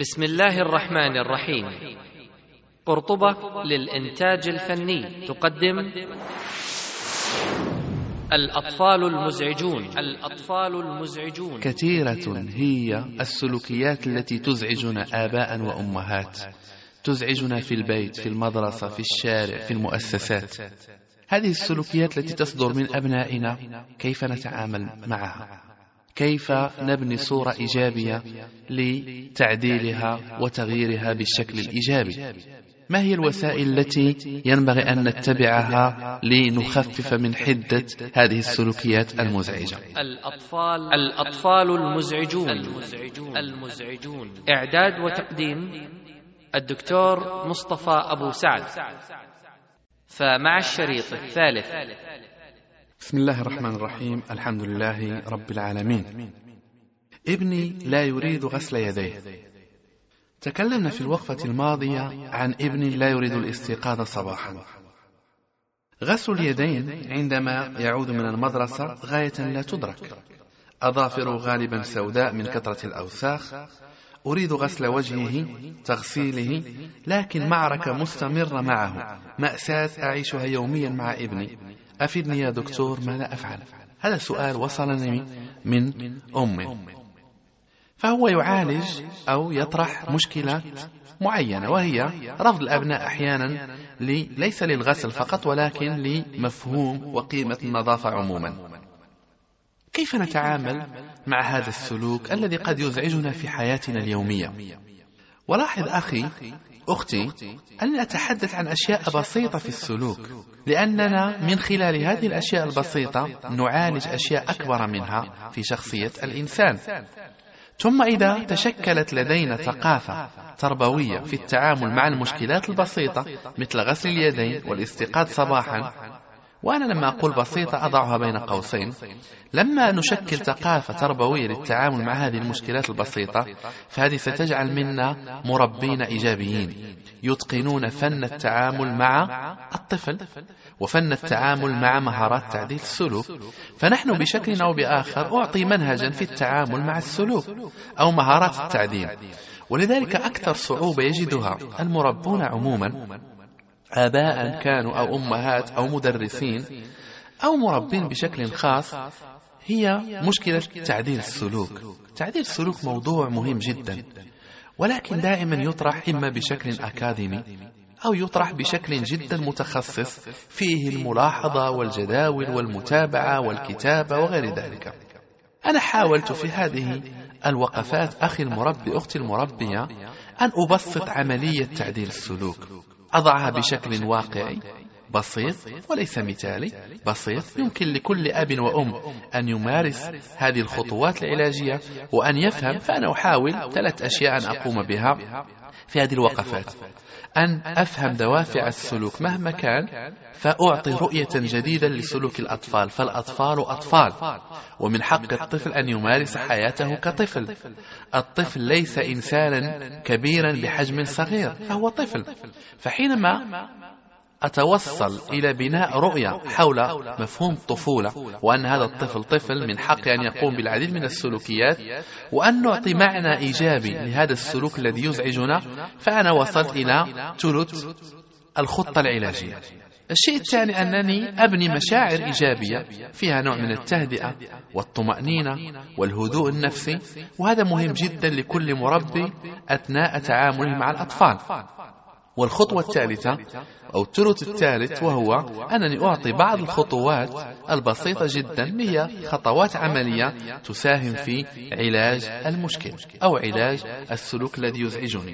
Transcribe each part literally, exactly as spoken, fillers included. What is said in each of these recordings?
بسم الله الرحمن الرحيم. قرطبة للإنتاج الفني تقدم الأطفال المزعجون. الأطفال المزعجون كثيرة هي السلوكيات التي تزعجنا آباء وأمهات، تزعجنا في البيت، في المدرسة، في الشارع، في المؤسسات. هذه السلوكيات التي تصدر من أبنائنا كيف نتعامل معها؟ كيف نبني صورة إيجابية لتعديلها وتغييرها بالشكل الإيجابي؟ ما هي الوسائل التي ينبغي أن نتبعها لنخفف من حدة هذه السلوكيات المزعجة؟ الأطفال الأطفال المزعجون. المزعجون إعداد وتقديم الدكتور مصطفى أبو سعد. فمع الشريط الثالث. بسم الله الرحمن الرحيم. الحمد لله رب العالمين. ابني لا يريد غسل يديه. تكلمنا في الوقفة الماضية عن ابن لا يريد الاستيقاظ صباحا. غسل اليدين عندما يعود من المدرسة غاية لا تدرك. أظافره غالبا سوداء من كثرة الأوساخ. أريد غسل وجهه، تغسيله، لكن معركة مستمرة معه، مأساة أعيشها يوميا مع ابني. أفدني يا دكتور، ماذا أفعل؟ هذا سؤال وصلني من أمي. فهو يعالج أو يطرح مشكلة معينة، وهي رفض الأبناء أحيانا لي ليس للغسل فقط، ولكن لمفهوم وقيمة النظافة عموما. كيف نتعامل مع هذا السلوك الذي قد يزعجنا في حياتنا اليومية؟ ولاحظ أخي أختي أني أتحدث عن أشياء بسيطة في السلوك، لأننا من خلال هذه الأشياء البسيطة نعالج أشياء أكبر منها في شخصية الإنسان. ثم إذا تشكلت لدينا ثقافة تربوية في التعامل مع المشكلات البسيطة مثل غسل اليدين والاستيقاظ صباحا، وأنا لما أقول بسيطة أضعها بين قوسين، لما نشكل ثقافة تربوية للتعامل مع هذه المشكلات البسيطة فهذه ستجعل منا مربين إيجابيين يتقنون فن التعامل مع الطفل وفن التعامل مع مهارات تعديل السلوك. فنحن بشكل أو بآخر أعطي منهجا في التعامل مع السلوك أو مهارات التعديل. ولذلك أكثر صعوبة يجدها المربون عموما، آباء كانوا أو أمهات أو مدرسين أو مربين بشكل خاص، هي مشكلة تعديل السلوك. تعديل السلوك موضوع مهم جدا، ولكن دائما يطرح إما بشكل أكاديمي أو يطرح بشكل جدا متخصص فيه الملاحظة والجداول والمتابعة والكتابة وغير ذلك. أنا حاولت في هذه الوقفات أخي المربي أختي المربية أن أبسط عملية تعديل السلوك، أضعها بشكل واقعي بسيط وليس مثالي، بسيط يمكن لكل أب وأم أن يمارس هذه الخطوات العلاجية وأن يفهم. فأنا أحاول ثلاث أشياء أن أقوم بها في هذه الوقفات: أن أفهم دوافع السلوك مهما كان، فأعطي رؤية جديدة لسلوك الأطفال، فالأطفال أطفال ومن حق الطفل أن يمارس حياته كطفل. الطفل ليس إنسانا كبيرا بحجم صغير، فهو طفل. فحينما أتوصل إلى بناء رؤية حول مفهوم الطفولة، وأن هذا الطفل طفل من حق أن يقوم بالعديد من السلوكيات، وأن نعطي معنى إيجابي لهذا السلوك الذي يزعجنا، فأنا وصلت إلى ثلث الخطة العلاجية. الشيء الثاني أنني أبني مشاعر إيجابية فيها نوع من التهدئة والطمأنينة والهدوء النفسي، وهذا مهم جدا لكل مربي أثناء تعامله مع الأطفال. والخطوة الثالثة أو الثلث الثالث وهو أنني أعطي بعض الخطوات البسيطة جدا، هي خطوات عملية تساهم في علاج المشكل أو علاج السلوك الذي يزعجني.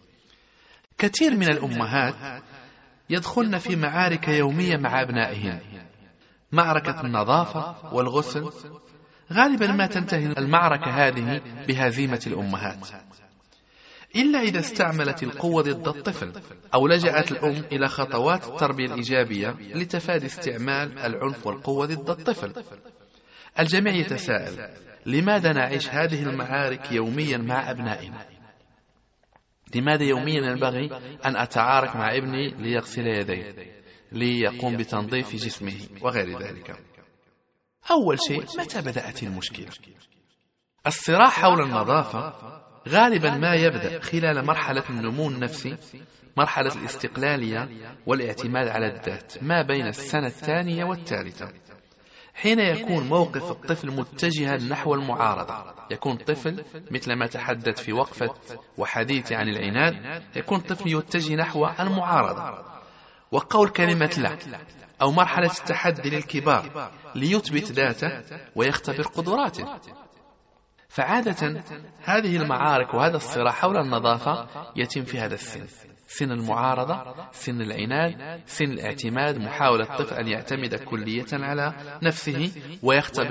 كثير من الأمهات يدخلن في معارك يومية مع أبنائهن، معركة النظافة والغسل. غالبا ما تنتهي المعركة هذه بهزيمة الأمهات، إلا إذا استعملت القوة ضد الطفل أو لجأت الأم إلى خطوات التربية الإيجابية لتفادي استعمال العنف والقوة ضد الطفل. الجميع يتساءل: لماذا نعيش هذه المعارك يوميا مع أبنائنا؟ لماذا يوميا ينبغي أن أتعارك مع ابني ليغسل يديه، ليقوم بتنظيف جسمه وغير ذلك؟ أول شيء، متى بدأت المشكلة؟ الصراع حول النظافة غالبا ما يبدأ خلال مرحلة النمو النفسي، مرحلة الاستقلالية والاعتماد على الذات، ما بين السنة الثانية والثالثة، حين يكون موقف الطفل متجها نحو المعارضة. يكون طفل مثل ما تحدث في وقفة وحديثي عن العناد، يكون طفل يتجه نحو المعارضة وقول كلمة لا، أو مرحلة التحدي للكبار ليثبت ذاته ويختبر قدراته. فعادة هذه المعارك وهذا الصراع حول النظافة يتم في هذا السن، سن المعارضة، سن العناد، سن الاعتماد، محاولة الطفل أن يعتمد كلية على نفسه ويختبر